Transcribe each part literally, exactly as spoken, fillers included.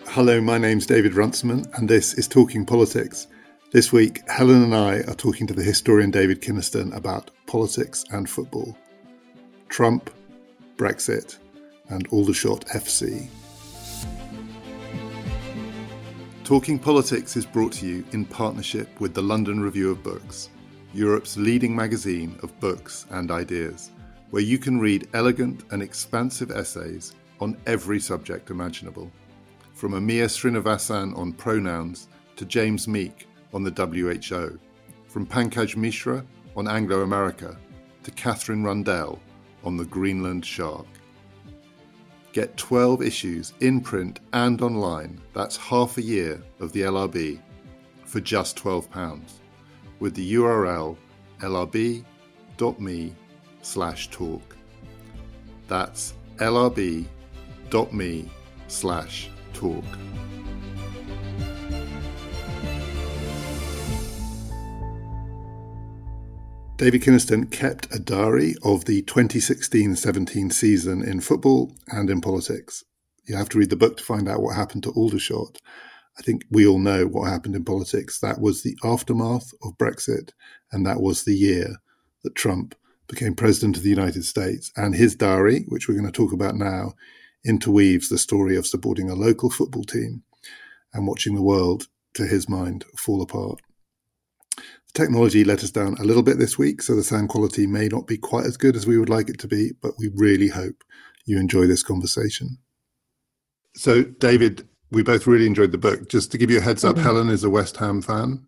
Hello, my name's David Runciman, and this is Talking Politics. This week, Helen and I are talking to the historian David Kynaston about politics and football. Trump, Brexit, and Aldershot F C. Talking Politics is brought to you in partnership with the London Review of Books, Europe's leading magazine of books and ideas, where you can read elegant and expansive essays on every subject imaginable. From Amir Srinivasan on pronouns to James Meek on the W H O, from Pankaj Mishra on Anglo-America to Catherine Rundell on the Greenland shark. Get twelve issues in print and online, that's half a year of the L R B, for just twelve pounds, with the U R L lrb.me slash talk. That's lrb.me slash talk. David Kynaston kept a diary of the twenty sixteen seventeen season in football and in politics. You have to read the book to find out what happened to Aldershot. I think we all know what happened in politics. That was the aftermath of Brexit, and that was the year that Trump became president of the United States. And his diary, which we're going to talk about now, interweaves the story of supporting a local football team and watching the world, to his mind, fall apart. The technology let us down a little bit this week, so the sound quality may not be quite as good as we would like it to be, but we really hope you enjoy this conversation. So, David, we both really enjoyed the book. Just to give you a heads up, mm-hmm. Helen is a West Ham fan.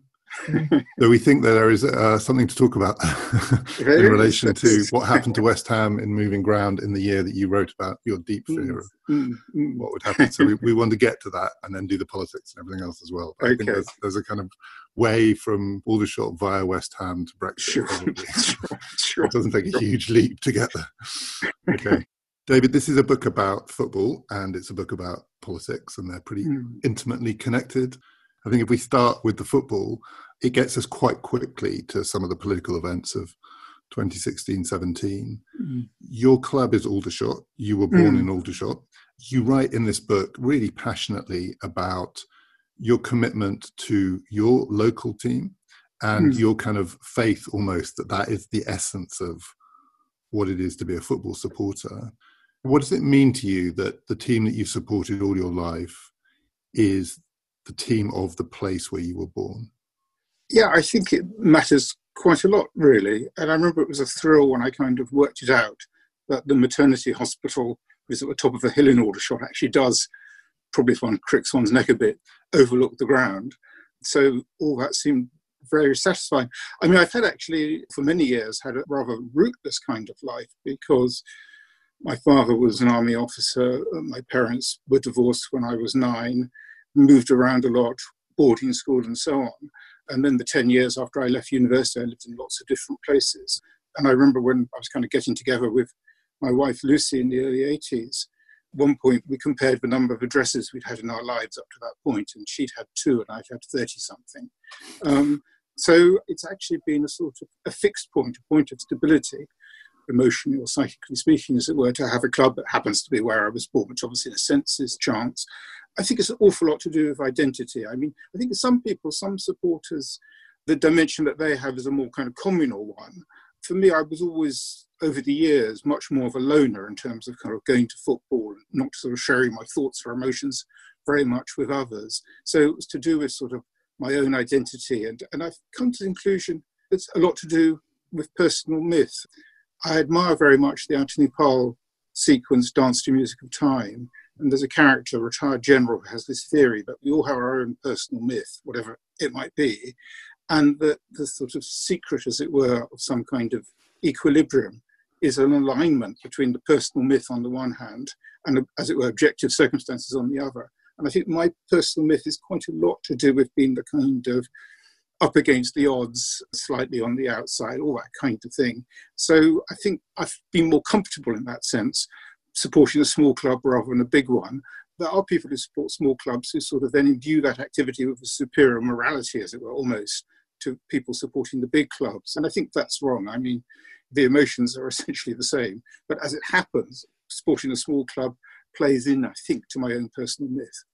So we think that there is uh, something to talk about in relation to what happened to West Ham in moving ground in the year that you wrote about your deep fear of mm-hmm. what would happen. So we, we want to get to that and then do the politics and everything else as well. But okay. I think there's, there's a kind of way from Aldershot via West Ham to Brexit. Sure. Probably. sure. sure. It doesn't take a huge leap to get there. Okay. David, this is a book about football and it's a book about politics, and they're pretty mm. intimately connected. I think if we start with the football, it gets us quite quickly to some of the political events of twenty sixteen seventeen. Mm. Your club is Aldershot. You were born mm. in Aldershot. You write in this book really passionately about your commitment to your local team and mm. your kind of faith almost that that is the essence of what it is to be a football supporter. What does it mean to you that the team that you've supported all your life is the team of the place where you were born? Yeah, I think it matters quite a lot, really. And I remember it was a thrill when I kind of worked it out that the maternity hospital, which is at the top of a hill in Aldershot, actually does, probably if one cricks one's neck a bit, overlook the ground. So all that seemed very satisfying. I mean, I've had actually, for many years, had a rather rootless kind of life because my father was an army officer. My parents were divorced when I was nine, moved around a lot, boarding school and so on. And then the ten years after I left university, I lived in lots of different places. And I remember when I was kind of getting together with my wife, Lucy, in the early eighties, at one point we compared the number of addresses we'd had in our lives up to that point, and she'd had two and I'd had thirty-something. Um, so it's actually been a sort of a fixed point, a point of stability, emotionally or psychically speaking, as it were, to have a club that happens to be where I was born, which obviously in a sense is chance. I think it's an awful lot to do with identity. I mean, I think some people, some supporters, the dimension that they have is a more kind of communal one. For me, I was always, over the years, much more of a loner in terms of kind of going to football, not sort of sharing my thoughts or emotions very much with others. So it was to do with sort of my own identity. And, and I've come to the conclusion it's a lot to do with personal myth. I admire very much the Anthony Powell sequence, Dance to Music of Time. And there's a character, a retired general, who has this theory that we all have our own personal myth, whatever it might be, and that the sort of secret, as it were, of some kind of equilibrium is an alignment between the personal myth on the one hand and, as it were, objective circumstances on the other. And I think my personal myth is quite a lot to do with being the kind of up against the odds, slightly on the outside, all that kind of thing. So I think I've been more comfortable in that sense, supporting a small club rather than a big one. There are people who support small clubs who sort of then imbue that activity with a superior morality, as it were, almost, to people supporting the big clubs. And I think that's wrong. I mean, the emotions are essentially the same. But as it happens, supporting a small club plays in, I think, to my own personal myth. I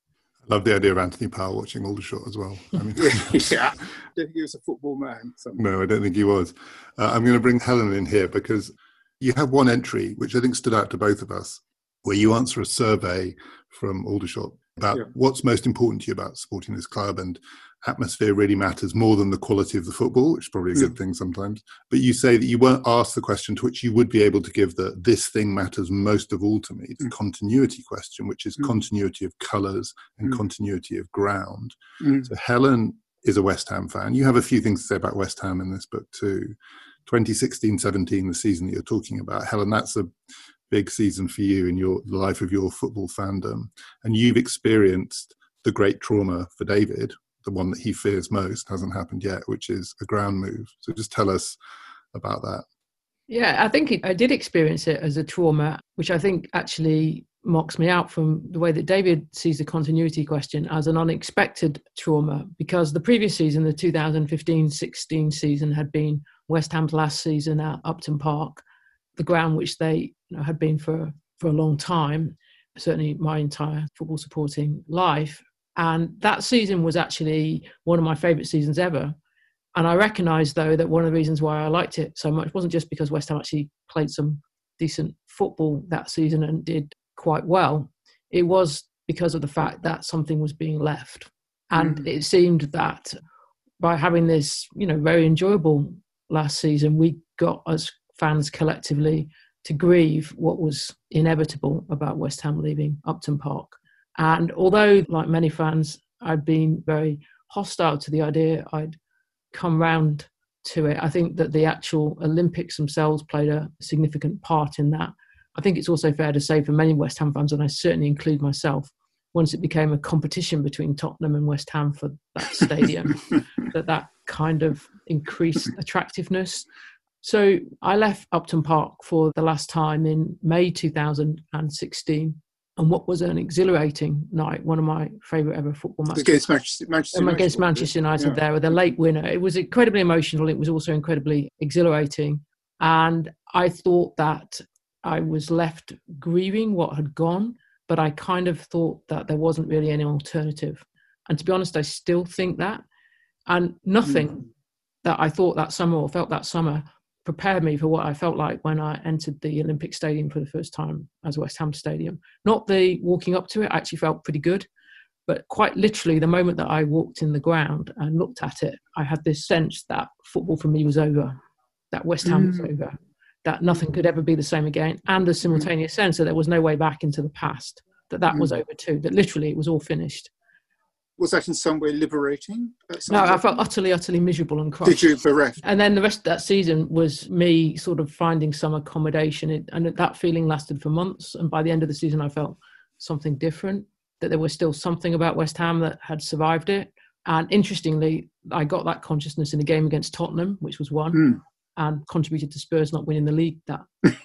Love the idea of Anthony Powell watching Aldershot as well. I mean, yeah, I don't think he was a football man. So. No, I don't think he was. Uh, I'm going to bring Helen in here because you have one entry, which I think stood out to both of us, where you answer a survey from Aldershot about yeah. what's most important to you about supporting this club, and atmosphere really matters more than the quality of the football, which is probably a good mm. thing sometimes. But you say that you weren't asked the question to which you would be able to give the this thing matters most of all to me, the mm. continuity question, which is mm. continuity of colours and mm. continuity of ground. Mm. So Helen is a West Ham fan. You have a few things to say about West Ham in this book too. twenty sixteen seventeen, the season that you're talking about. Helen, that's a big season for you in your the life of your football fandom. And you've experienced the great trauma for David, the one that he fears most, hasn't happened yet, which is a ground move. So just tell us about that. Yeah, I think it, I did experience it as a trauma, which I think actually mocks me out from the way that David sees the continuity question as an unexpected trauma, because the previous season, the two thousand fifteen sixteen season, had been West Ham's last season at Upton Park, the ground which they you know, had been for, for a long time, certainly my entire football supporting life. And that season was actually one of my favourite seasons ever. And I recognise, though, that one of the reasons why I liked it so much wasn't just because West Ham actually played some decent football that season and did quite well. It was because of the fact that something was being left. And mm. it seemed that by having this, you know, very enjoyable last season, we got as fans collectively to grieve what was inevitable about West Ham leaving Upton Park. And although, like many fans, I'd been very hostile to the idea, I'd come round to it. I think that the actual Olympics themselves played a significant part in that. I think it's also fair to say for many West Ham fans, and I certainly include myself, once it became a competition between Tottenham and West Ham for that stadium, that that kind of increased attractiveness. So I left Upton Park for the last time in May two thousand sixteen. And what was an exhilarating night, one of my favourite ever football matches. Against Manchester, Manchester United. Against Manchester United yeah. there with a late winner. It was incredibly emotional. It was also incredibly exhilarating. And I thought that I was left grieving what had gone, but I kind of thought that there wasn't really any alternative. And to be honest, I still think that. And nothing mm. that I thought that summer or felt that summer prepared me for what I felt like when I entered the Olympic Stadium for the first time as West Ham Stadium. Not the walking up to it, I actually felt pretty good, but quite literally the moment that I walked in the ground and looked at it, I had this sense that football for me was over, that West Ham mm. was over, that nothing could ever be the same again, and a simultaneous sense that there was no way back into the past, that that mm. was over too, that literally it was all finished. Was that in some way liberating? No, I felt utterly, utterly miserable and crushed. Did you bereft? And then the rest of that season was me sort of finding some accommodation. It, and that feeling lasted for months. And by the end of the season, I felt something different, that there was still something about West Ham that had survived it. And interestingly, I got that consciousness in a game against Tottenham, which was won, mm. and contributed to Spurs not winning the league that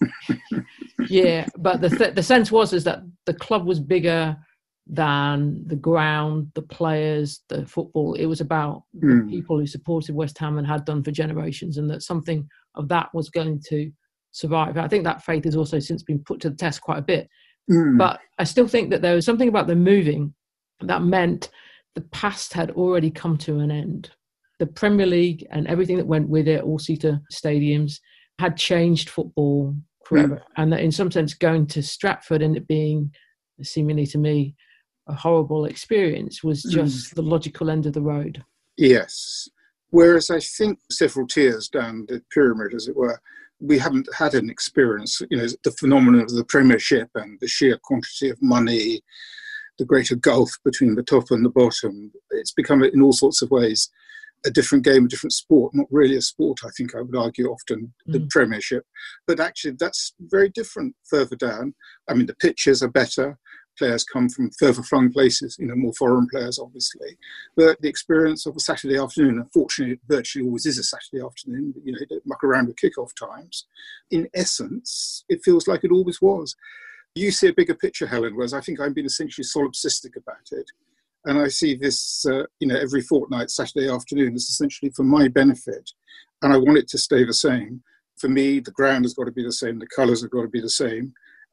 year. But the th- the sense was is that the club was bigger than the ground, the players, the football. It was about mm. the people who supported West Ham and had done for generations, and that something of that was going to survive. I think that faith has also since been put to the test quite a bit. Mm. But I still think that there was something about the moving that meant the past had already come to an end. The Premier League and everything that went with it, all-seater stadiums, had changed football forever. Mm. And that in some sense going to Stratford and it being, seemingly to me, a horrible experience was just mm. the logical end of the road. Yes. Whereas I think several tiers down the pyramid, as it were, we haven't had an experience, you know, the phenomenon of the Premiership and the sheer quantity of money, the greater gulf between the top and the bottom. It's become, in all sorts of ways, a different game, a different sport. Not really a sport, I think I would argue often, the mm. Premiership. But actually, that's very different further down. I mean, the pitches are better. Players come from further flung places, you know, more foreign players, obviously. But the experience of a Saturday afternoon, unfortunately, it virtually always is a Saturday afternoon, you know, they don't muck around with kickoff times. In essence, it feels like it always was. You see a bigger picture, Helen, whereas I think I've been essentially solipsistic about it. And I see this, uh, you know, every fortnight, Saturday afternoon, is essentially for my benefit. And I want it to stay the same. For me, the ground has got to be the same, the colours have got to be the same.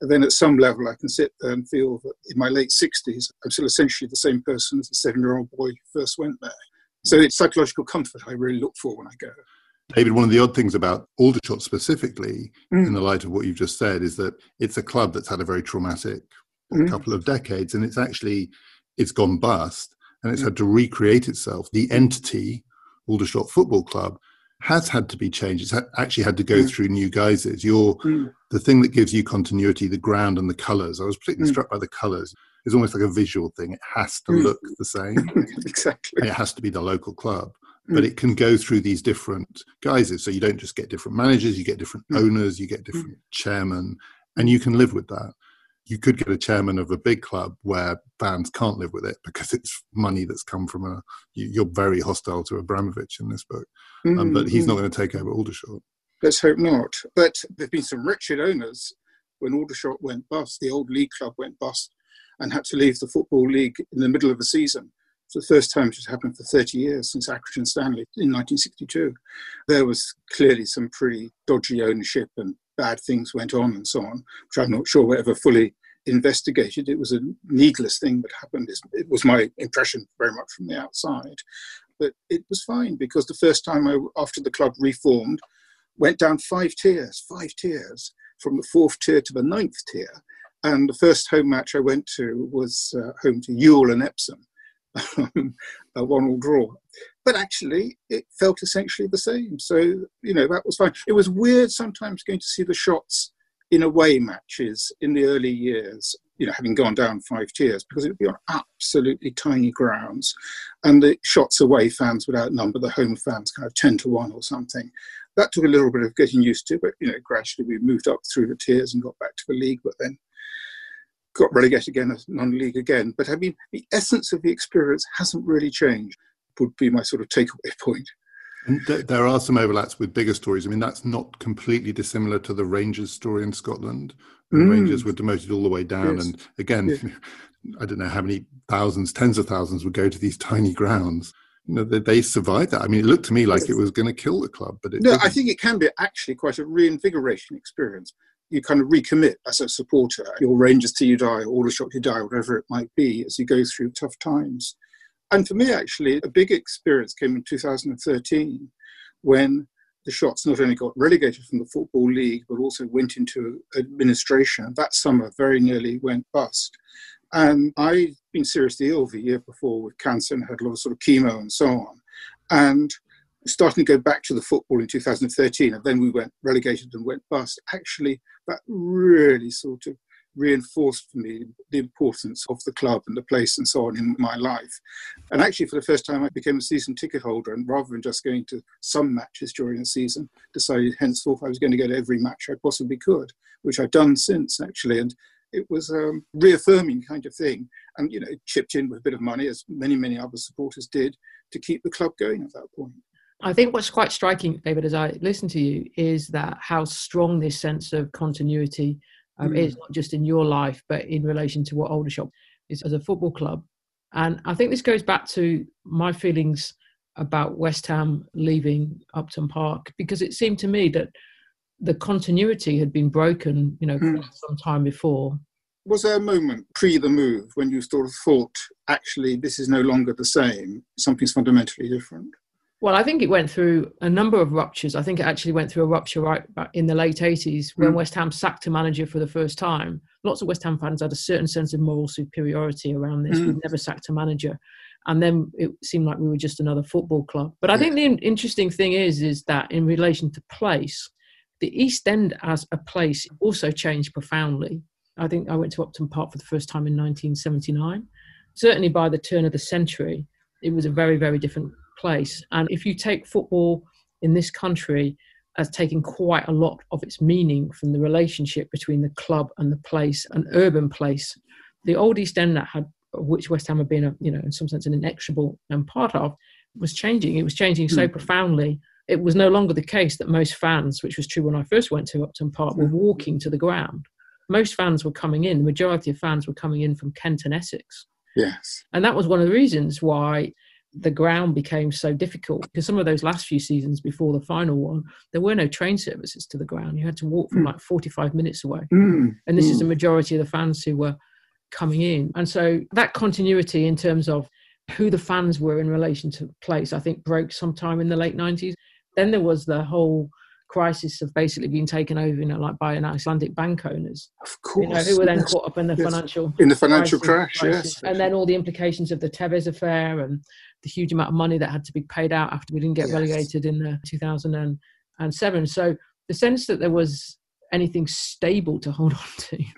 And then at some level, I can sit there and feel that in my late sixties, I'm still essentially the same person as the seven-year-old boy who first went there. So it's psychological comfort I really look for when I go. David, one of the odd things about Aldershot specifically, mm. in the light of what you've just said, is that it's a club that's had a very traumatic mm. couple of decades, and it's actually, it's gone bust, and it's mm. had to recreate itself. The entity, Aldershot Football Club, has had to be changed. It's ha- actually had to go mm. through new guises. You're, mm. the thing that gives you continuity, the ground and the colours. I was particularly mm. struck by the colours. It's almost like a visual thing. It has to mm. look the same. Exactly. And it has to be the local club. But it can go through these different guises. So you don't just get different managers, you get different mm. owners, you get different mm. chairmen, and you can live with that. You could get a chairman of a big club where fans can't live with it because it's money that's come from a... You're very hostile to Abramovich in this book, mm. um, but he's not going to take over Aldershot. Let's hope not. But there have been some wretched owners when Aldershot went bust. The old league club went bust and had to leave the Football League in the middle of the season. It's the first time it has happened for thirty years since Accrington Stanley in nineteen sixty-two. There was clearly some pretty dodgy ownership and bad things went on and so on, which I'm not sure were ever fully investigated. It was a needless thing that happened. It was my impression very much from the outside. But it was fine because the first time I, after the club reformed, went down five tiers, five tiers, from the fourth tier to the ninth tier. And the first home match I went to was uh, home to Ewell and Epsom. a one-all draw. But actually, it felt essentially the same. So, you know, that was fine. It was weird sometimes going to see the shots in away matches in the early years, you know, having gone down five tiers, because it would be on absolutely tiny grounds. And the shots away fans would outnumber the home fans kind of ten to one or something. That took a little bit of getting used to, but, you know, gradually we moved up through the tiers and got back to the league, but then got relegated again as non-league again. But I mean, the essence of the experience hasn't really changed, would be my sort of takeaway point. And th- there are some overlaps with bigger stories. I mean, that's not completely dissimilar to the Rangers story in Scotland. The mm. Rangers were demoted all the way down. Yes. And again, yes. I don't know how many thousands, tens of thousands would go to these tiny grounds. You know, they, they survived that. I mean, it looked to me like yes. it was going to kill the club, but it No, didn't. I think it can be actually quite a reinvigoration experience. You kind of recommit as a supporter, your Rangers till you die, Aldershot till you die, whatever it might be, as you go through tough times. And for me, actually, a big experience came in two thousand thirteen when the Shots not only got relegated from the Football League, but also went into administration. That summer very nearly went bust. And I'd been seriously ill the year before with cancer and had a lot of sort of chemo and so on. And starting to go back to the football in two thousand thirteen, and then we went relegated and went bust. Actually, that really sort of reinforced for me the importance of the club and the place and so on in my life. And actually, for the first time, I became a season ticket holder, and rather than just going to some matches during the season, decided henceforth I was going to go to every match I possibly could, which I've done since, actually. And it was a reaffirming kind of thing. And, you know, chipped in with a bit of money, as many, many other supporters did, to keep the club going at that point. I think what's quite striking, David, as I listen to you, is that how strong this sense of continuity um, mm. is, not just in your life, but in relation to what Aldershot is as a football club. And I think this goes back to my feelings about West Ham leaving Upton Park, because it seemed to me that the continuity had been broken, you know, mm. some time before. Was there a moment pre the move when you sort of thought, actually, this is no longer the same, something's fundamentally different? Well, I think it went through a number of ruptures. I think it actually went through a rupture right back in the late eighties when mm. West Ham sacked a manager for the first time. Lots of West Ham fans had a certain sense of moral superiority around this. Mm. We'd never sacked a manager. And then it seemed like we were just another football club. But I think the interesting thing is, is that in relation to place, the East End as a place also changed profoundly. I think I went to Upton Park for the first time in nineteen seventy-nine. Certainly by the turn of the century, it was a very, very different place. And if you take football in this country as taking quite a lot of its meaning from the relationship between the club and the place, an urban place, the old East End that had, of which West Ham had been, a, you know, in some sense an inexorable um, part of, was changing. It was changing so mm. profoundly. It was no longer the case that most fans, which was true when I first went to Upton Park, were walking to the ground. Most fans were coming in, the majority of fans were coming in from Kent and Essex. Yes. And that was one of the reasons why the ground became so difficult, because some of those last few seasons before the final one, there were no train services to the ground. You had to walk from mm. like forty-five minutes away. Mm. And this mm. is the majority of the fans who were coming in. And so that continuity in terms of who the fans were in relation to the place, I think broke sometime in the late nineties. Then there was the whole crisis of basically being taken over, you know, like by an Icelandic bank owners. Of course. You know, who were then yes. caught up in the yes. financial in the financial crisis, crash, crisis. yes. And then all the implications of the Tevez affair and the huge amount of money that had to be paid out after we didn't get yes. relegated in the two thousand seven. So the sense that there was anything stable to hold on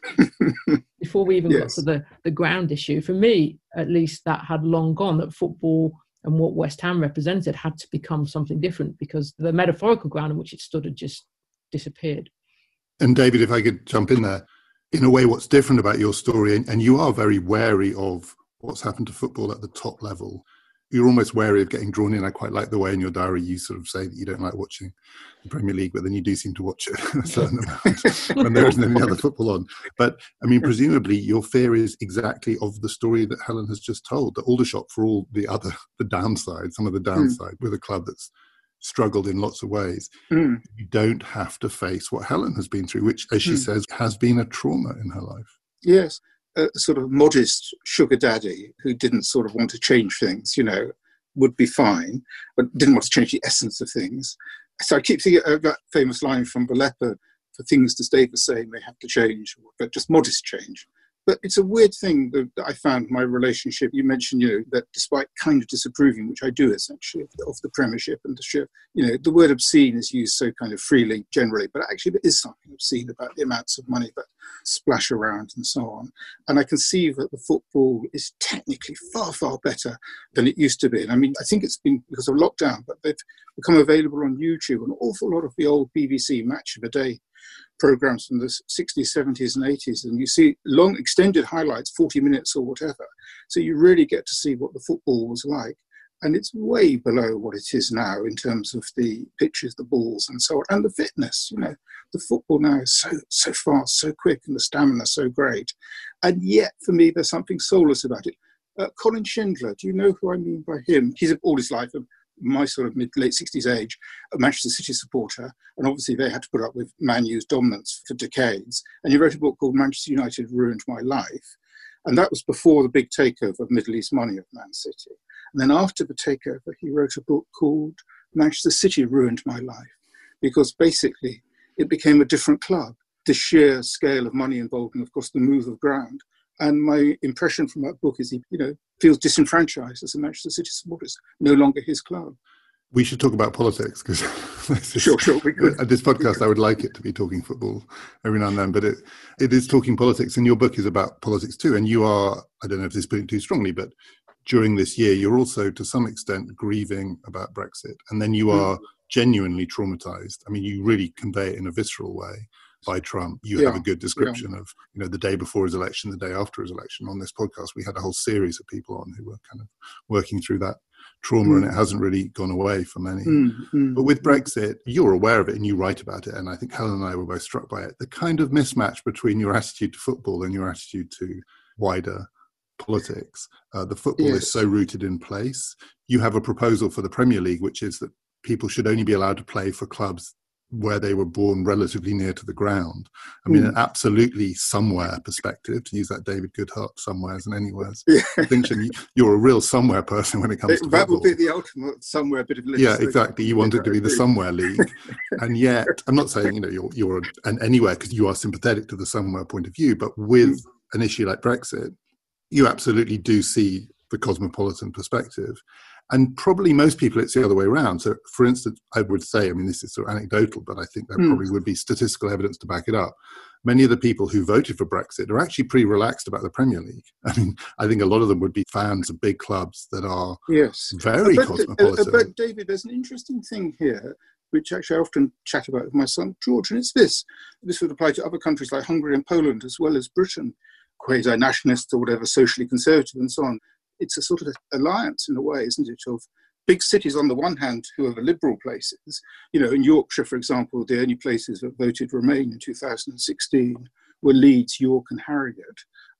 to before we even yes. got to the, the ground issue, for me, at least, that had long gone, that football and what West Ham represented had to become something different, because the metaphorical ground in which it stood had just disappeared. And David, if I could jump in there, in a way, what's different about your story, and, and you are very wary of what's happened to football at the top level. You're almost wary of getting drawn in. I quite like the way in your diary you sort of say that you don't like watching the Premier League, but then you do seem to watch it a certain amount when there isn't any other football on. But, I mean, presumably your fear is exactly of the story that Helen has just told, that Aldershot, for all the other, the downside, some of the downside, mm. with a club that's struggled in lots of ways, mm. you don't have to face what Helen has been through, which, as she mm. says, has been a trauma in her life. Yes. A sort of modest sugar daddy who didn't sort of want to change things, you know, would be fine, but didn't want to change the essence of things. So I keep thinking of that famous line from Balepa, for things to stay the same, they have to change, but just modest change. But it's a weird thing that I found my relationship. You mentioned, you know, that despite kind of disapproving, which I do essentially, of the, of the Premiership and the shift, you know, the word obscene is used so kind of freely generally, but actually there is something obscene about the amounts of money that splash around and so on. And I can see that the football is technically far, far better than it used to be. And I mean, I think it's been because of lockdown, but they've become available on YouTube. An awful lot of the old B B C Match of the Day programs from the sixties, seventies and eighties, and you see long extended highlights, forty minutes or whatever, so you really get to see what the football was like. And it's way below what it is now in terms of the pitches, the balls and so on, and the fitness. You know, the football now is so so fast, so quick, and the stamina so great. And yet for me there's something soulless about it. uh, Colin Schindler, do you know who I mean by him? He's all his life my sort of mid late sixties age, a Manchester City supporter, and obviously they had to put up with Man U's dominance for decades. And he wrote a book called Manchester United Ruined My Life, and that was before the big takeover of Middle East money of Man City. And then after the takeover, he wrote a book called Manchester City Ruined My Life, because basically it became a different club. The sheer scale of money involved, and of course the move of ground. And my impression from that book is he, you know, feels disenfranchised as a Manchester City supporter. It's no longer his club. We should talk about politics, because sure, sure, we could. At this podcast, I would like it to be talking football every now and then, but it it is talking politics, and your book is about politics too. And you are, I don't know if this is putting it too strongly, but during this year, you're also to some extent grieving about Brexit, and then you are mm. genuinely traumatized. I mean, you really convey it in a visceral way. By Trump. You yeah, have a good description yeah. of, you know, the day before his election, the day after his election. On this podcast, we had a whole series of people on who were kind of working through that trauma, mm. and it hasn't really gone away for many. Mm, mm, but with Brexit, you're aware of it and you write about it, and I think Helen and I were both struck by it. The kind of mismatch between your attitude to football and your attitude to wider politics. Uh, the football yes. is so rooted in place. You have a proposal for the Premier League, which is that people should only be allowed to play for clubs where they were born relatively near to the ground. I mean, mm. an absolutely somewhere perspective, to use that David Goodhart, somewheres and anywheres. Yeah. I think you're a real somewhere person when it comes it, to that football. That would be the ultimate somewhere bit of legislation. Yeah, exactly. You want it to be the somewhere league. And yet, I'm not saying, you know, you're, you're an anywhere, because you are sympathetic to the somewhere point of view, but with mm. an issue like Brexit, you absolutely do see the cosmopolitan perspective. And probably most people, it's the other way around. So, for instance, I would say, I mean, this is sort of anecdotal, but I think there mm. probably would be statistical evidence to back it up. Many of the people who voted for Brexit are actually pretty relaxed about the Premier League. I mean, I think a lot of them would be fans of big clubs that are yes. very but, cosmopolitan. Uh, but, David, there's an interesting thing here, which actually I often chat about with my son, George, and it's this. This would apply to other countries like Hungary and Poland, as well as Britain, quasi-nationalists or whatever, socially conservative and so on. It's a sort of alliance in a way, isn't it, of big cities on the one hand who are the liberal places. You know, in Yorkshire, for example, the only places that voted Remain in two thousand sixteen were Leeds, York and Harrogate.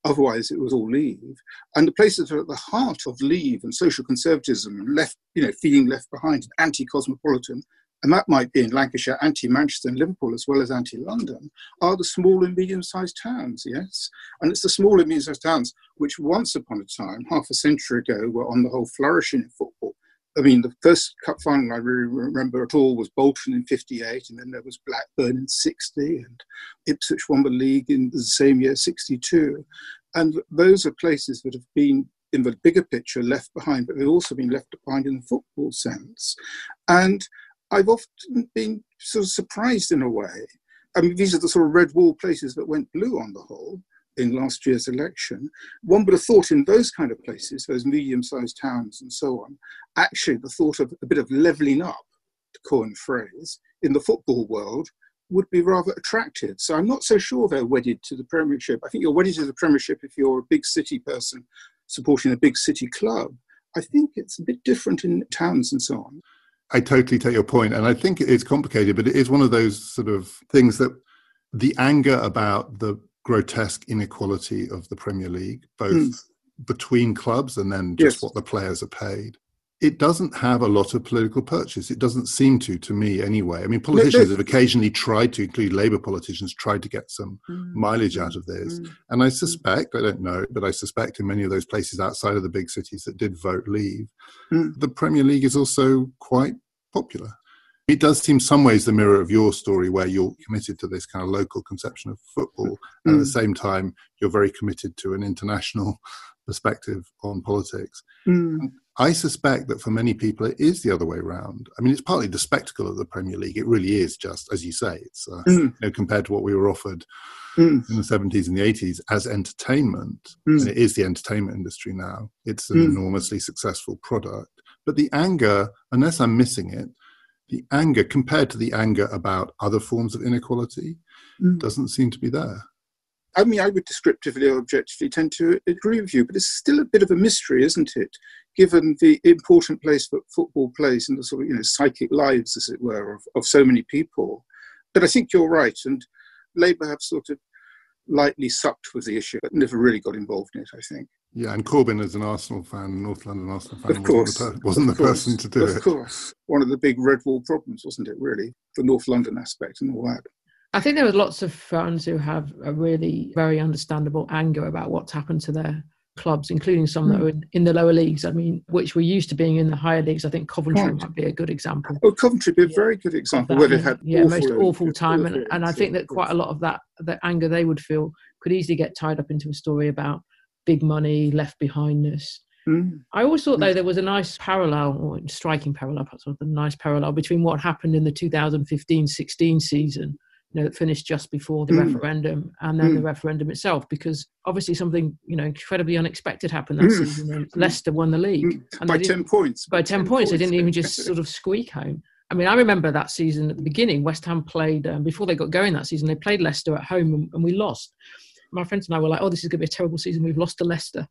Otherwise, it was all Leave. And the places that are at the heart of Leave and social conservatism and left, you know, feeling left behind, anti-cosmopolitan, and that might be in Lancashire, anti-Manchester and Liverpool, as well as anti-London, are the small and medium-sized towns, yes? And it's the small and medium-sized towns which once upon a time, half a century ago, were on the whole flourishing in football. I mean, the first cup final I really remember at all was Bolton in fifty-eight, and then there was Blackburn in sixty, and Ipswich won the league in the same year, sixty-two. And those are places that have been, in the bigger picture, left behind, but they've also been left behind in the football sense. And I've often been sort of surprised in a way. I mean, these are the sort of red wall places that went blue on the whole in last year's election. One would have thought in those kind of places, those medium-sized towns and so on, actually the thought of a bit of levelling up, to coin a phrase, in the football world would be rather attractive. So I'm not so sure they're wedded to the Premiership. I think you're wedded to the Premiership if you're a big city person supporting a big city club. I think it's a bit different in towns and so on. I totally take your point, and I think it's complicated, but it is one of those sort of things that the anger about the grotesque inequality of the Premier League, both mm. between clubs and then just yes. what the players are paid, it doesn't have a lot of political purchase. It doesn't seem to, to me anyway. I mean, politicians have occasionally tried to, include Labour politicians, tried to get some mm. mileage out of this. Mm. And I suspect, I don't know, but I suspect in many of those places outside of the big cities that did vote Leave, mm. the Premier League is also quite popular. It does seem some ways the mirror of your story, where you're committed to this kind of local conception of football, mm. and at the same time, you're very committed to an international perspective on politics. Mm. I suspect that for many people, it is the other way around. I mean, it's partly the spectacle of the Premier League. It really is just, as you say, it's uh, mm. you know, compared to what we were offered mm. in the seventies and the eighties as entertainment, mm. and it is the entertainment industry now. It's an mm. enormously successful product. But the anger, unless I'm missing it, the anger compared to the anger about other forms of inequality mm. doesn't seem to be there. I mean, I would descriptively or objectively tend to agree with you, but it's still a bit of a mystery, isn't it? Given the important place that football plays in the sort of, you know, psychic lives, as it were, of, of so many people. But I think you're right, and Labour have sort of lightly supped with the issue, but never really got involved in it, I think. Yeah, and Corbyn, as an Arsenal fan, North London Arsenal fan, of course, wasn't the, per- wasn't of the course, person to do of it. Of course. One of the big red wall problems, wasn't it, really? The North London aspect and all that. I think there were lots of fans who have a really very understandable anger about what's happened to their clubs, including some mm. that are in, in the lower leagues, I mean, which we're used to being in the higher leagues. I think Coventry right. might be a good example. Oh, Coventry would be a yeah. very good example, where they had yeah, awful most awful time. Awful and, and I think that quite a lot of that, that anger they would feel could easily get tied up into a story about big money, left behindness. Mm. I always thought, though, there was a nice parallel, or striking parallel, sort of a nice parallel between what happened in the two thousand fifteen sixteen season, you know, that finished just before the mm. referendum, and then mm. the referendum itself, because obviously something, you know, incredibly unexpected happened that mm. season, and Leicester won the league. Mm. And by ten points. By ten, ten points. They didn't even just sort of squeak home. I mean, I remember that season at the beginning, West Ham played, um, before they got going that season, they played Leicester at home and, and we lost. My friends and I were like, oh, this is going to be a terrible season. We've lost to Leicester.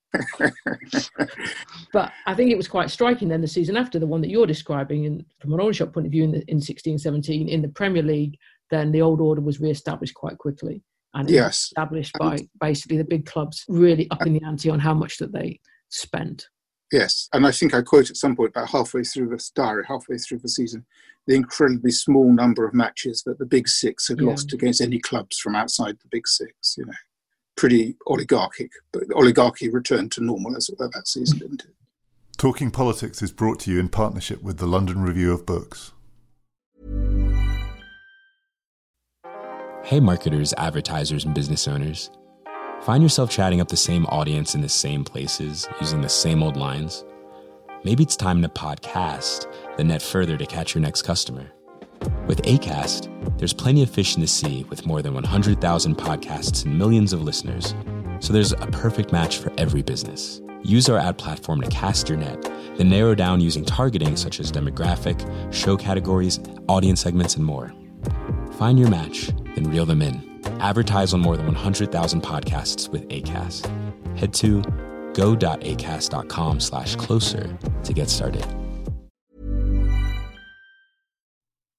But I think it was quite striking then the season after, the one that you're describing, and from an Aldershot point of view in, the, in sixteen seventeen, in the Premier League, then the old order was re-established quite quickly. And it yes. was established by and, basically the big clubs really upping the ante on how much that they spent. Yes, and I think I quote at some point about halfway through the diary, halfway through the season, the incredibly small number of matches that the Big Six had yeah. lost against any clubs from outside the Big Six, you know. Pretty oligarchic, but oligarchy returned to normal as well that season, didn't it? Talking Politics is brought to you in partnership with the London Review of Books. Hey marketers, advertisers, and business owners. Find yourself chatting up the same audience in the same places, using the same old lines? Maybe it's time to podcast, then net further to catch your next customer. With Acast, there's plenty of fish in the sea with more than one hundred thousand podcasts and millions of listeners. So there's a perfect match for every business. Use our ad platform to cast your net, then narrow down using targeting such as demographic, show categories, audience segments, and more. Find your match, then reel them in. Advertise on more than one hundred thousand podcasts with Acast. Head to go.acast.com slash closer to get started.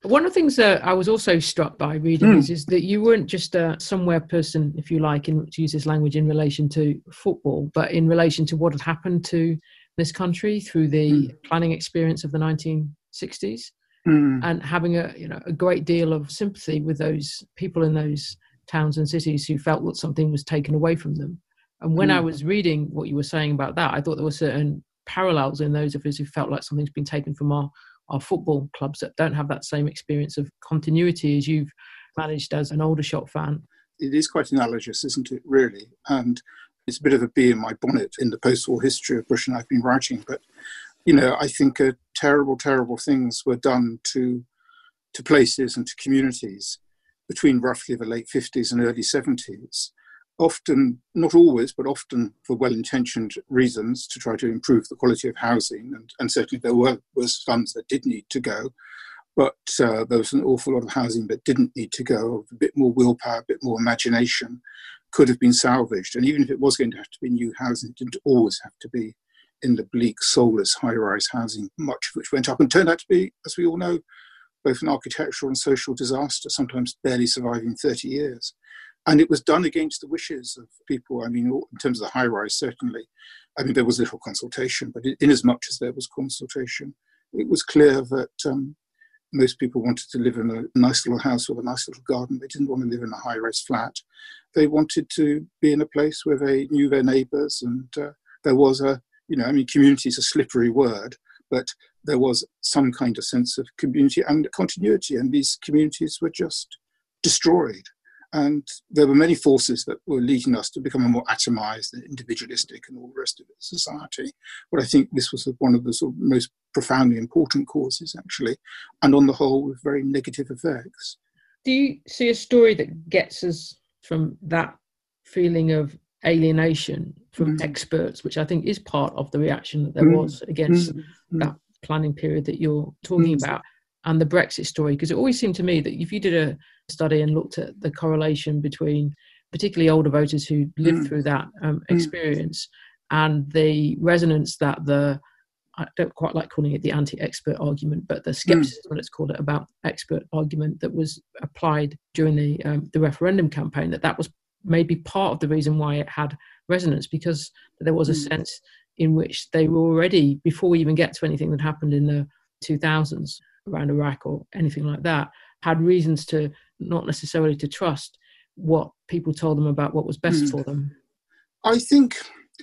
One of the things that I was also struck by reading Mm. is, is that you weren't just a somewhere person, if you like, in, to use this language, in relation to football, but in relation to what had happened to this country through the Mm. planning experience of the nineteen sixties, Mm. and having a you know a great deal of sympathy with those people in those towns and cities who felt that something was taken away from them. And when Mm. I was reading what you were saying about that, I thought there were certain parallels in those of us who felt like something's been taken from our our football clubs that don't have that same experience of continuity as you've managed as an Aldershot fan. It is quite analogous, isn't it, really? And it's a bit of a bee in my bonnet in the post-war history of Britain I've been writing. But, you know, I think uh, terrible, terrible things were done to to places and to communities between roughly the late fifties and early seventies. Often, not always, but often for well-intentioned reasons to try to improve the quality of housing. And, and certainly there were was funds that did need to go. But uh, there was an awful lot of housing that didn't need to go. A bit more willpower, a bit more imagination could have been salvaged. And even if it was going to have to be new housing, it didn't always have to be in the bleak, soulless high-rise housing, much of which went up and turned out to be, as we all know, both an architectural and social disaster, sometimes barely surviving thirty years. And it was done against the wishes of people. I mean, in terms of the high-rise, certainly. I mean, there was little consultation, but in as much as there was consultation, it was clear that um, most people wanted to live in a nice little house with a nice little garden. They didn't want to live in a high-rise flat. They wanted to be in a place where they knew their neighbours, and uh, there was a, you know, I mean, community is a slippery word, but there was some kind of sense of community and continuity, and these communities were just destroyed. And there were many forces that were leading us to become a more atomized and individualistic and all the rest of it, society. But I think this was one of the sort of most profoundly important causes, actually, and on the whole, with very negative effects. Do you see a story that gets us from that feeling of alienation from mm. experts, which I think is part of the reaction that there mm. was against mm. that planning period that you're talking mm. about, and the Brexit story? Because it always seemed to me that if you did a study and looked at the correlation between particularly older voters who lived mm. through that um, experience mm. and the resonance that the, I don't quite like calling it the anti-expert argument, but the scepticism, mm. let's call it, about expert argument that was applied during the um, the referendum campaign, that that was maybe part of the reason why it had resonance, because there was a mm. sense in which they were already, before we even get to anything that happened in the two thousands around Iraq or anything like that, had reasons to not necessarily to trust what people told them about what was best mm. for them. I think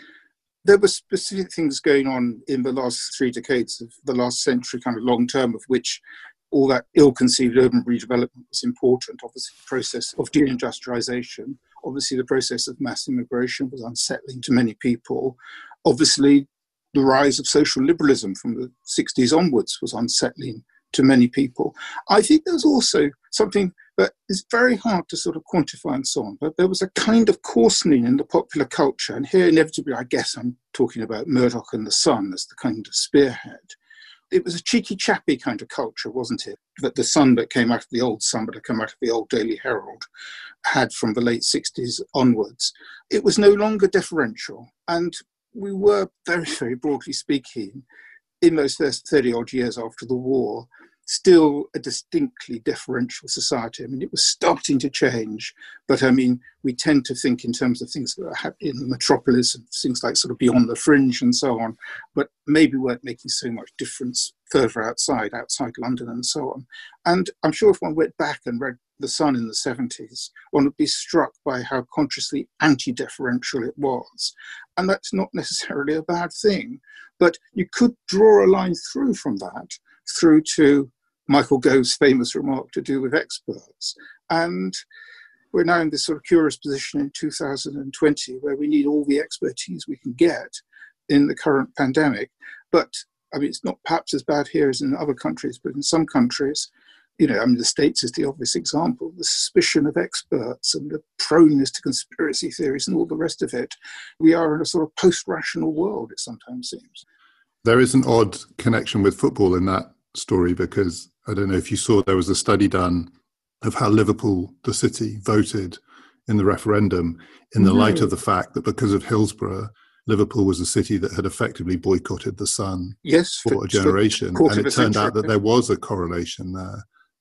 there were specific things going on in the last three decades of the last century, kind of long term, of which all that ill-conceived urban redevelopment was important. Obviously, the process of deindustrialization, obviously the process of mass immigration was unsettling to many people. Obviously, the rise of social liberalism from the sixties onwards was unsettling to many people. I think there's also something that is very hard to sort of quantify and so on, but there was a kind of coarsening in the popular culture. And here, inevitably, I guess I'm talking about Murdoch and the Sun as the kind of spearhead. It was a cheeky, chappy kind of culture, wasn't it? That the Sun that came out of the old Sun, but had come out of the old Daily Herald, had from the late sixties onwards. It was no longer deferential. And we were, very, very broadly speaking, in those first thirty-odd years after the war, still a distinctly deferential society. I mean, it was starting to change, but I mean, we tend to think in terms of things that are happening in the metropolis and things like sort of beyond the fringe and so on, but maybe weren't making so much difference further outside, outside London and so on. And I'm sure if one went back and read The Sun in the seventies, one would be struck by how consciously anti-deferential it was. And that's not necessarily a bad thing, but you could draw a line through from that, through to Michael Gove's famous remark to do with experts. And we're now in this sort of curious position in two thousand twenty where we need all the expertise we can get in the current pandemic. But I mean, it's not perhaps as bad here as in other countries, but in some countries, you know, I mean, the States is the obvious example, the suspicion of experts and the proneness to conspiracy theories and all the rest of it. We are in a sort of post-rational world, it sometimes seems. There is an odd connection with football in that story, because I don't know if you saw, there was a study done of how Liverpool, the city, voted in the referendum in the mm-hmm. light of the fact that because of Hillsborough, Liverpool was a city that had effectively boycotted the Sun yes, for, for a generation. For and it turned out that there was a correlation there,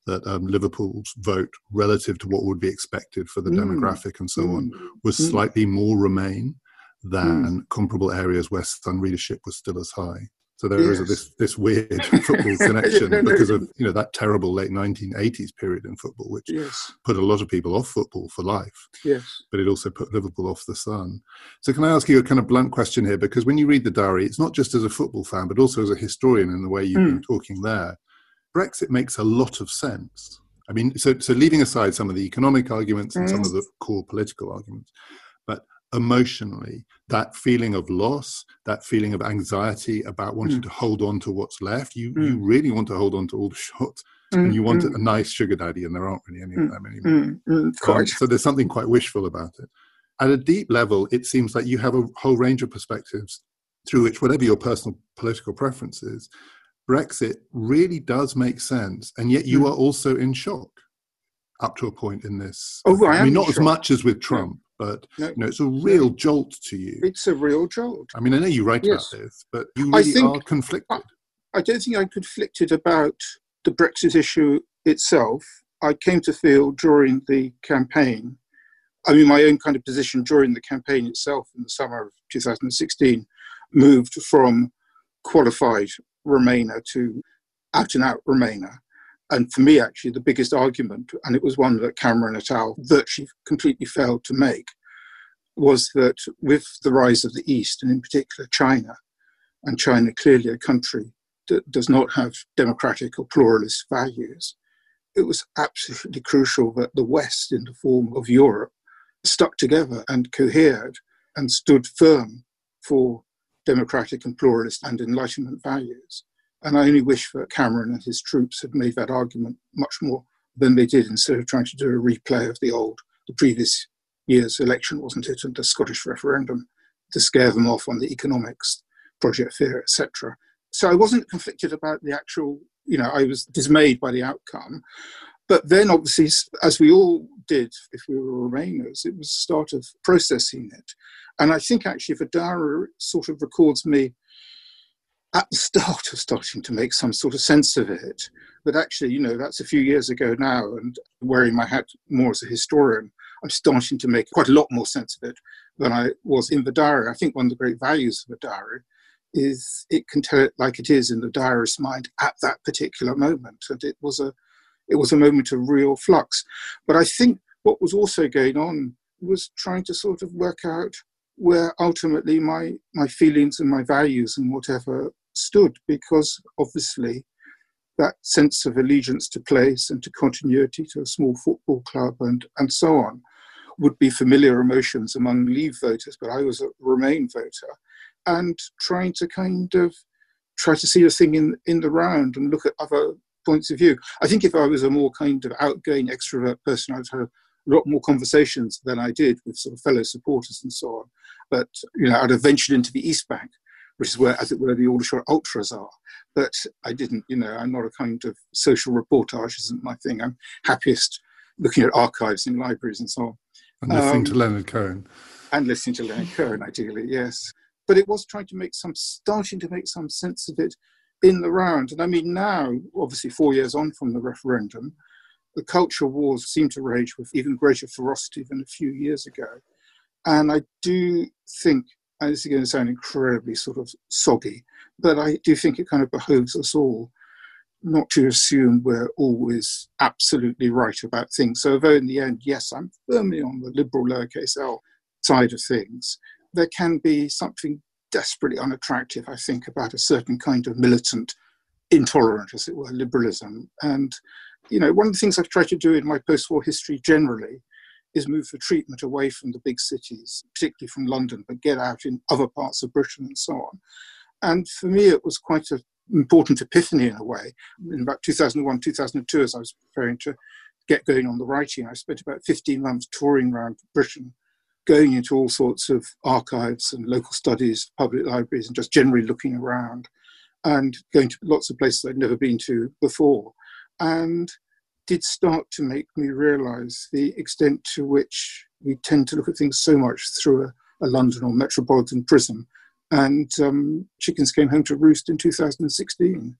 that um, Liverpool's vote relative to what would be expected for the mm. demographic and so mm. on was mm. slightly more Remain than mm. comparable areas where Sun readership was still as high. So there yes. is a, this this weird football connection yeah, no, because no. of you know that terrible late nineteen eighties period in football, which yes. put a lot of people off football for life. Yes, but it also put Liverpool off the Sun. So can I ask you a kind of blunt question here? Because when you read the diary, it's not just as a football fan, but also as a historian in the way you've mm. been talking there. Brexit makes a lot of sense. I mean, so so leaving aside some of the economic arguments and mm. some of the core political arguments, but emotionally, that feeling of loss, that feeling of anxiety about wanting mm. to hold on to what's left, you mm. you really want to hold on to Aldershot, mm. and you want mm. a nice sugar daddy, and there aren't really any of them anymore. Mm. Mm. Um, so there's something quite wishful about it. At a deep level, it seems like you have a whole range of perspectives through which, whatever your personal political preference is, Brexit really does make sense, and yet you mm. are also in shock up to a point in this. Oh, I, I mean, not shocked. as much as with Trump. No. But no, you know, it's a real no. jolt to you. It's a real jolt. I mean, I know you write yes. about this, but you really think, are conflicted. I, I don't think I'm conflicted about the Brexit issue itself. I came to feel during the campaign, I mean, my own kind of position during the campaign itself in the summer of two thousand sixteen moved from qualified Remainer to out-and-out Remainer. And for me, actually, the biggest argument, and it was one that Cameron et al. Virtually completely failed to make, was that with the rise of the East, and in particular China, and China clearly a country that does not have democratic or pluralist values, it was absolutely crucial that the West, in the form of Europe, stuck together and cohered and stood firm for democratic and pluralist and Enlightenment values. And I only wish that Cameron and his troops had made that argument much more than they did, instead of trying to do a replay of the old, the previous year's election, wasn't it, and the Scottish referendum, to scare them off on the economics, Project Fear, et cetera. So I wasn't conflicted about the actual, you know, I was dismayed by the outcome. But then, obviously, as we all did, if we were Remainers, it was the start of processing it. And I think, actually, Vidara sort of records me at the start of starting to make some sort of sense of it. But actually, you know, that's a few years ago now, and wearing my hat more as a historian, I'm starting to make quite a lot more sense of it than I was in the diary. I think one of the great values of the diary is it can tell it like it is in the diarist's mind at that particular moment. And it was a it was a moment of real flux. But I think what was also going on was trying to sort of work out where ultimately my my feelings and my values and whatever stood, because obviously that sense of allegiance to place and to continuity to a small football club and, and so on would be familiar emotions among Leave voters, but I was a Remain voter, and trying to kind of try to see the thing in, in the round and look at other points of view. I think if I was a more kind of outgoing extrovert person, I'd have a lot more conversations than I did with sort of fellow supporters and so on. But, you know, I'd have ventured into the East Bank, which is where, as it were, the Aldershot Ultras are. But I didn't, you know, I'm not a kind of social reportage, isn't my thing. I'm happiest looking at archives in libraries and so on. And listening um, to Leonard Cohen. And listening to Leonard Cohen, ideally, yes. But it was trying to make some, starting to make some sense of it in the round. And I mean, now, obviously four years on from the referendum, the culture wars seem to rage with even greater ferocity than a few years ago. And I do think, and this is going to sound incredibly sort of soggy, but I do think it kind of behoves us all not to assume we're always absolutely right about things. So although in the end, yes, I'm firmly on the liberal lowercase l side of things, there can be something desperately unattractive, I think, about a certain kind of militant, intolerant, as it were, liberalism. And, you know, one of the things I've tried to do in my post-war history generally is move the treatment away from the big cities, particularly from London, but get out in other parts of Britain and so on. And for me, it was quite an important epiphany in a way. In about two thousand one, two thousand two, as I was preparing to get going on the writing, I spent about fifteen months touring around Britain, going into all sorts of archives and local studies, public libraries, and just generally looking around and going to lots of places I'd never been to before. And did start to make me realise the extent to which we tend to look at things so much through a, a London or metropolitan prism. And um, chickens came home to roost in two thousand sixteen.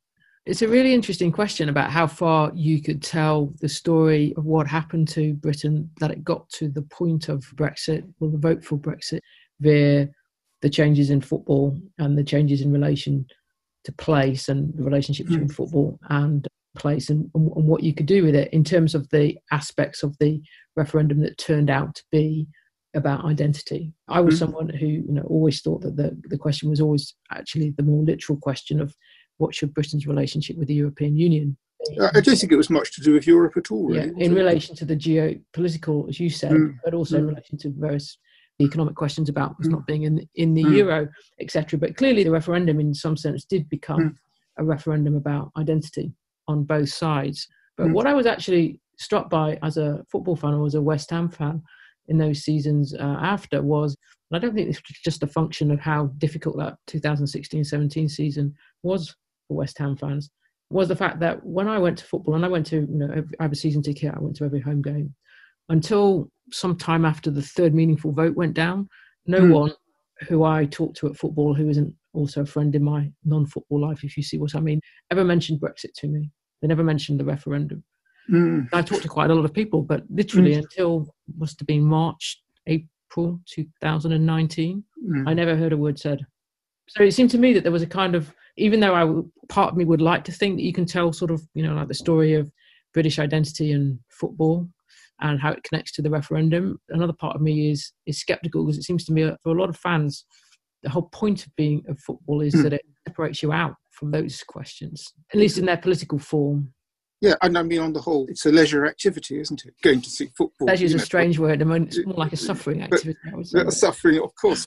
It's a really interesting question about how far you could tell the story of what happened to Britain, that it got to the point of Brexit, or the vote for Brexit, via the changes in football and the changes in relation to place and the relationship between mm. football and place, and, and what you could do with it in terms of the aspects of the referendum that turned out to be about identity. I was mm. someone who, you know, always thought that the, the question was always actually the more literal question of what should Britain's relationship with the European Union be. I don't think it was much to do with Europe at all, really. Yeah, in relation to the geopolitical, as you said, mm. but also mm. in relation to various economic questions about us mm. not being in, in the mm. euro, et cetera. But clearly the referendum in some sense did become mm. a referendum about identity on both sides. But mm. what I was actually struck by as a football fan, or as a West Ham fan in those seasons uh, after, was, and I don't think this was just a function of how difficult that two thousand sixteen seventeen season was for West Ham fans, was the fact that when I went to football, and I went to, you know, every, I have a season ticket, I went to every home game, until some time after the third meaningful vote went down, no mm. one who I talked to at football, who isn't also a friend in my non-football life, if you see what I mean, ever mentioned Brexit to me. They never mentioned the referendum. Mm. I talked to quite a lot of people, but literally mm. until must have been March, April two thousand nineteen, mm. I never heard a word said. So it seemed to me that there was a kind of, even though I, part of me would like to think that you can tell sort of, you know, like the story of British identity and football and how it connects to the referendum, another part of me is is sceptical, because it seems to me that for a lot of fans, the whole point of being of football is mm. that it separates you out from those questions, at least in their political form. Yeah, and I mean, on the whole, it's a leisure activity, isn't it? Going to see football. Leisure is a know, strange word. I mean, it's more like a suffering activity. But, I would say. A suffering, of course.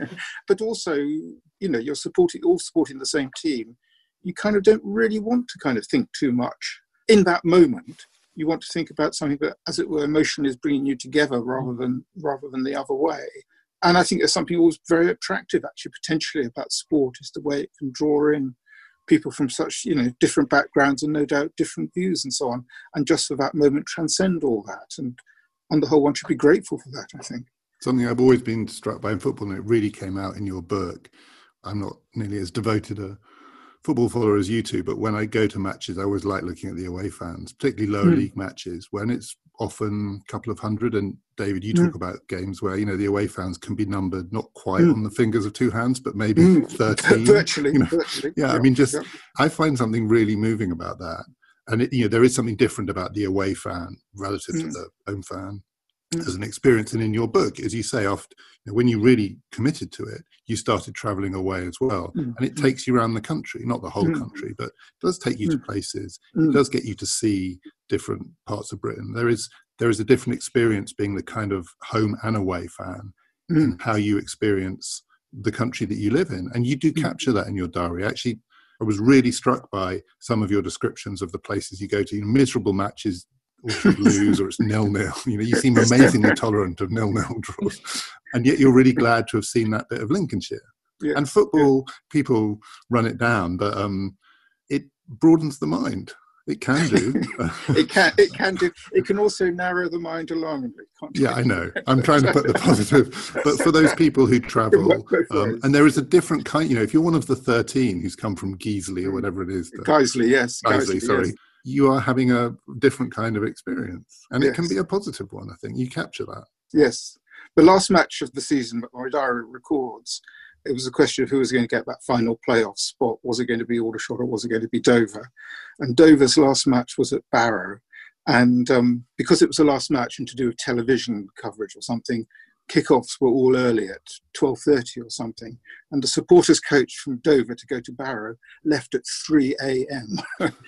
But also, you know, you're supporting, all supporting the same team. You kind of don't really want to kind of think too much. In that moment, you want to think about something that, as it were, emotionally is bringing you together rather than rather than the other way. And I think there's something always very attractive, actually, potentially about sport, is the way it can draw in people from such, you know, different backgrounds and no doubt different views and so on. And just for that moment, transcend all that. And on the whole, one should be grateful for that, I think. Something I've always been struck by in football, and it really came out in your book. I'm not nearly as devoted a football follower as you two, but when I go to matches, I always like looking at the away fans, particularly lower mm. league matches, when it's often a couple of hundred. And David, you talk mm. about games where, you know, the away fans can be numbered not quite mm. on the fingers of two hands, but maybe mm. thirteen. virtually, you know? virtually. Yeah, yeah, I mean, just yeah. I find something really moving about that. And, it, you know, there is something different about the away fan relative mm. to the home fan. As an experience. And in your book, as you say, after, you know, when you really committed to it, you started traveling away as well. Mm. And it takes you around the country, not the whole mm. country, but it does take you mm. to places. Mm. It does get you to see different parts of Britain. There is there is a different experience being the kind of home and away fan mm. and how you experience the country that you live in. And you do capture that in your diary. Actually, I was really struck by some of your descriptions of the places you go to. Miserable matches, or should lose, or it's nil-nil. You know, you seem amazingly tolerant of nil-nil draws, and yet you're really glad to have seen that bit of Lincolnshire. Yeah. And football, yeah. people run it down, but um, it broadens the mind. It can do. it can. It can do. It can also narrow the mind alarmingly. Can't yeah, I know. I'm trying to put the positive, but for those people who travel, um, and there is a different kind. You know, if you're one of the thirteen who's come from Guiseley or whatever it is, Guiseley, yes, Guiseley, sorry. Yes. You are having a different kind of experience. And yes. it can be a positive one, I think. You capture that. Yes. The last match of the season, my diary records, it was a question of who was going to get that final playoff spot. Was it going to be Aldershot or was it going to be Dover? And Dover's last match was at Barrow. And um, because it was the last match and to do with television coverage or something, kickoffs were all early at twelve thirty or something, and the supporters coach from Dover to go to Barrow left at three a.m.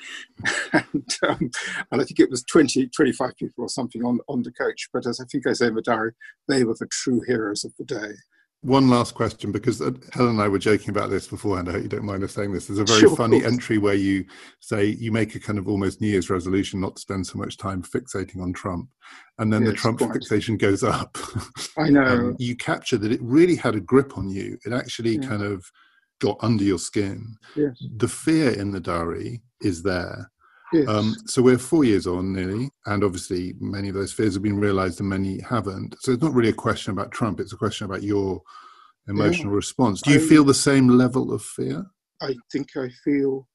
and, um, and I think it was twenty, twenty-five people or something on, on the coach, but as I think I say in my diary, they were the true heroes of the day. One last question, because Helen and I were joking about this beforehand. I hope you don't mind us saying this. There's a very sure, funny entry where you say you make a kind of almost New Year's resolution not to spend so much time fixating on Trump. And then yes, the Trump quite. fixation goes up. I know. um, you capture that it really had a grip on you. It actually yeah. kind of got under your skin. Yes. The fear in the diary is there. Yes. Um, so we're four years on nearly, and obviously many of those fears have been realised and many haven't. So it's not really a question about Trump, it's a question about your emotional yeah. response. Do you I, feel the same level of fear? I think I feel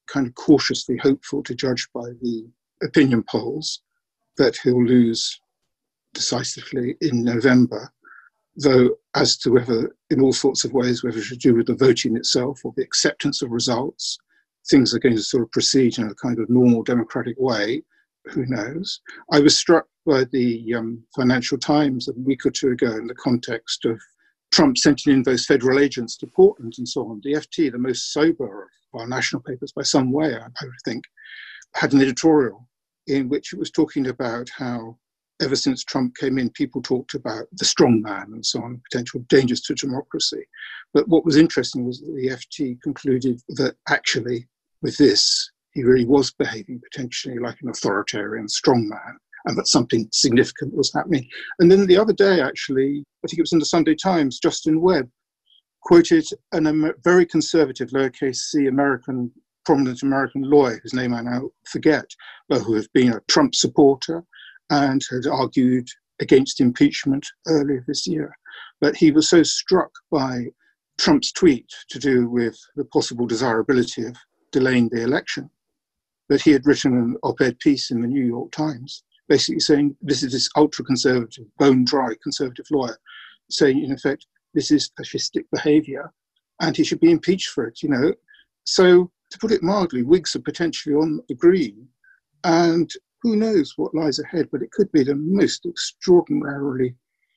kind of cautiously hopeful, to judge by the opinion polls, that he'll lose decisively in November. Though as to whether, in all sorts of ways, whether it's to do with the voting itself or the acceptance of results, things are going to sort of proceed in a kind of normal democratic way, who knows? I was struck by the um, Financial Times a week or two ago in the context of Trump sending in those federal agents to Portland and so on. The F T, the most sober of our national papers by some way, I, I would think, had an editorial in which it was talking about how ever since Trump came in, people talked about the strong man and so on, potential dangers to democracy. But what was interesting was that the F T concluded that actually, with this, he really was behaving potentially like an authoritarian strong man, and that something significant was happening. And then the other day, actually, I think it was in the Sunday Times, Justin Webb quoted an, a very conservative, lowercase c, American, prominent American lawyer, whose name I now forget, but who has been a Trump supporter and had argued against impeachment earlier this year. But he was so struck by Trump's tweet to do with the possible desirability of delaying the election that he had written an op-ed piece in the New York Times, basically saying this is this ultra-conservative, bone-dry conservative lawyer, saying, in effect, this is fascistic behaviour and he should be impeached for it, you know. So, to put it mildly, Whigs are potentially on the green, and who knows what lies ahead, but it could be the most extraordinarily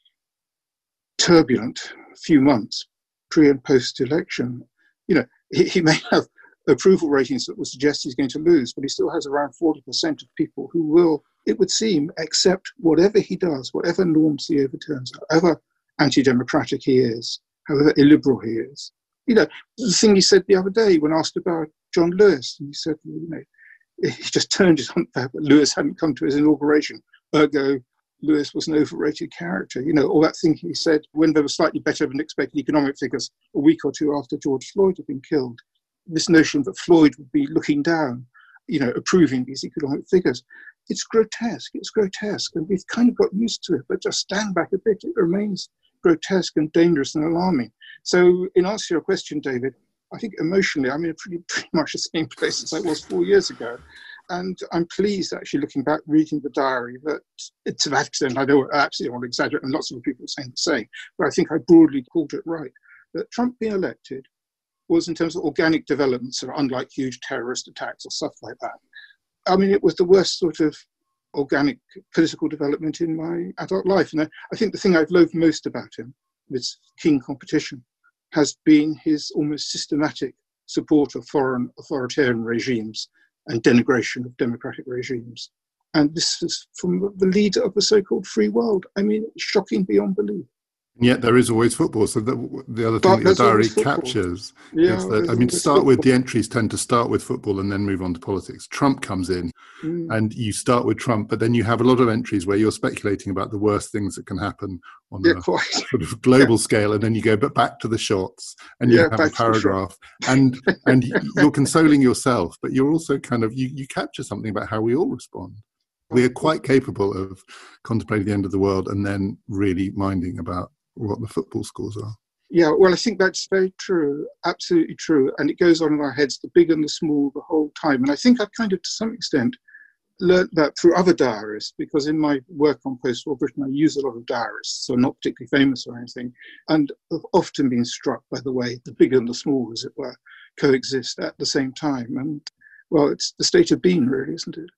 turbulent few months, pre and post-election. You know, he, he may have approval ratings that will suggest he's going to lose, but he still has around forty percent of people who will, it would seem, accept whatever he does, whatever norms he overturns, however anti-democratic he is, however illiberal he is. You know, the thing he said the other day when asked about John Lewis, and he said, you know, he just turned his hump back, but Lewis hadn't come to his inauguration. Ergo, Lewis was an overrated character. You know, all that thing he said when there were slightly better than expected economic figures a week or two after George Floyd had been killed. This notion that Floyd would be looking down, you know, approving these economic figures. It's grotesque. It's grotesque. And we've kind of got used to it, but just stand back a bit. It remains grotesque and dangerous and alarming. So in answer to your question, David, I think emotionally I'm in a pretty, pretty much the same place as I was four years ago. And I'm pleased, actually, looking back, reading the diary, that to that extent, I know I absolutely want to exaggerate, and lots of people are saying the same, but I think I broadly called it right, that Trump being elected was, in terms of organic developments, sort of unlike huge terrorist attacks or stuff like that. I mean, it was the worst sort of organic political development in my adult life. And I, I think the thing I've loathed most about him, with keen competition, has been his almost systematic support of foreign authoritarian regimes and denigration of democratic regimes. And this is from the leader of the so-called free world. I mean, shocking beyond belief. And yet there is always football. So the, the other thing but that your diary captures yeah, is that, I mean, to start football. with, the entries tend to start with football and then move on to politics. Trump comes in mm. and you start with Trump, but then you have a lot of entries where you're speculating about the worst things that can happen on yeah, a quite. sort of global yeah. scale. And then you go but back to the shots and you yeah, have a paragraph and, and you're consoling yourself, but you're also kind of, you, you capture something about how we all respond. We are quite capable of contemplating the end of the world and then really minding about what the football scores are. Yeah, well, I think that's very true, absolutely true. And it goes on in our heads, the big and the small, the whole time. And I think I've kind of, to some extent, learnt that through other diarists, because in my work on post-war Britain, I use a lot of diarists, so not particularly famous or anything, and have often been struck by the way the big and the small, as it were, coexist at the same time. And, well, it's the state of being, really, isn't it?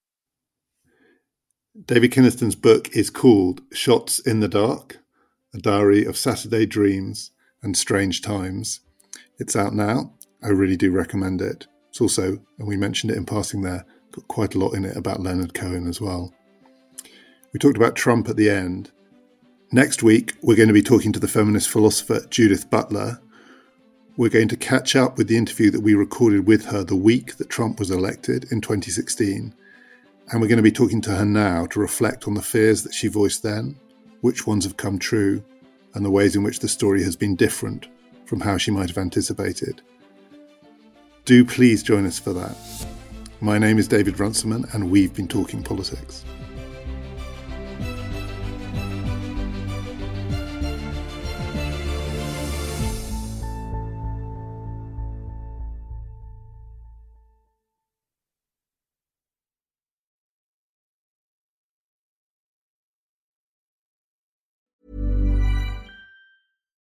David Kynaston's book is called Shots in the Dark, A Diary of Saturday Dreams and Strange Times. It's out now. I really do recommend it. It's also, and we mentioned it in passing there, got quite a lot in it about Leonard Cohen as well. We talked about Trump at the end. Next week, we're going to be talking to the feminist philosopher Judith Butler. We're going to catch up with the interview that we recorded with her the week that Trump was elected in twenty sixteen. And we're going to be talking to her now to reflect on the fears that she voiced then, which ones have come true, and the ways in which the story has been different from how she might have anticipated. Do please join us for that. My name is David Runciman, and we've been talking politics.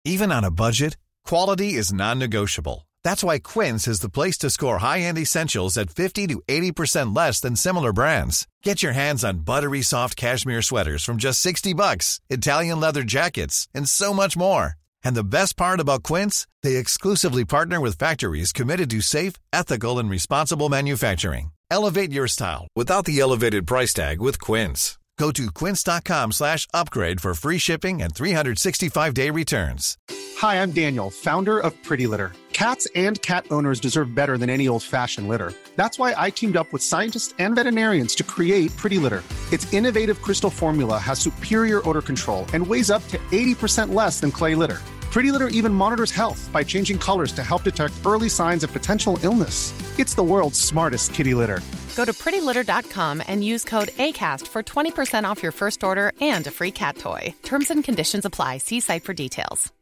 Even on a budget, quality is non-negotiable. That's why Quince is the place to score high-end essentials at fifty to eighty percent less than similar brands. Get your hands on buttery soft cashmere sweaters from just sixty bucks, Italian leather jackets, and so much more. And the best part about Quince, they exclusively partner with factories committed to safe, ethical, and responsible manufacturing. Elevate your style without the elevated price tag with Quince. Go to quince.com slash upgrade for free shipping and three sixty-five day returns. Hi, I'm Daniel, founder of Pretty Litter. Cats and cat owners deserve better than any old-fashioned litter. That's why I teamed up with scientists and veterinarians to create Pretty Litter. Its innovative crystal formula has superior odor control and weighs up to eighty percent less than clay litter. Pretty Litter even monitors health by changing colors to help detect early signs of potential illness. It's the world's smartest kitty litter. Go to pretty litter dot com and use code ACAST for twenty percent off your first order and a free cat toy. Terms and conditions apply. See site for details.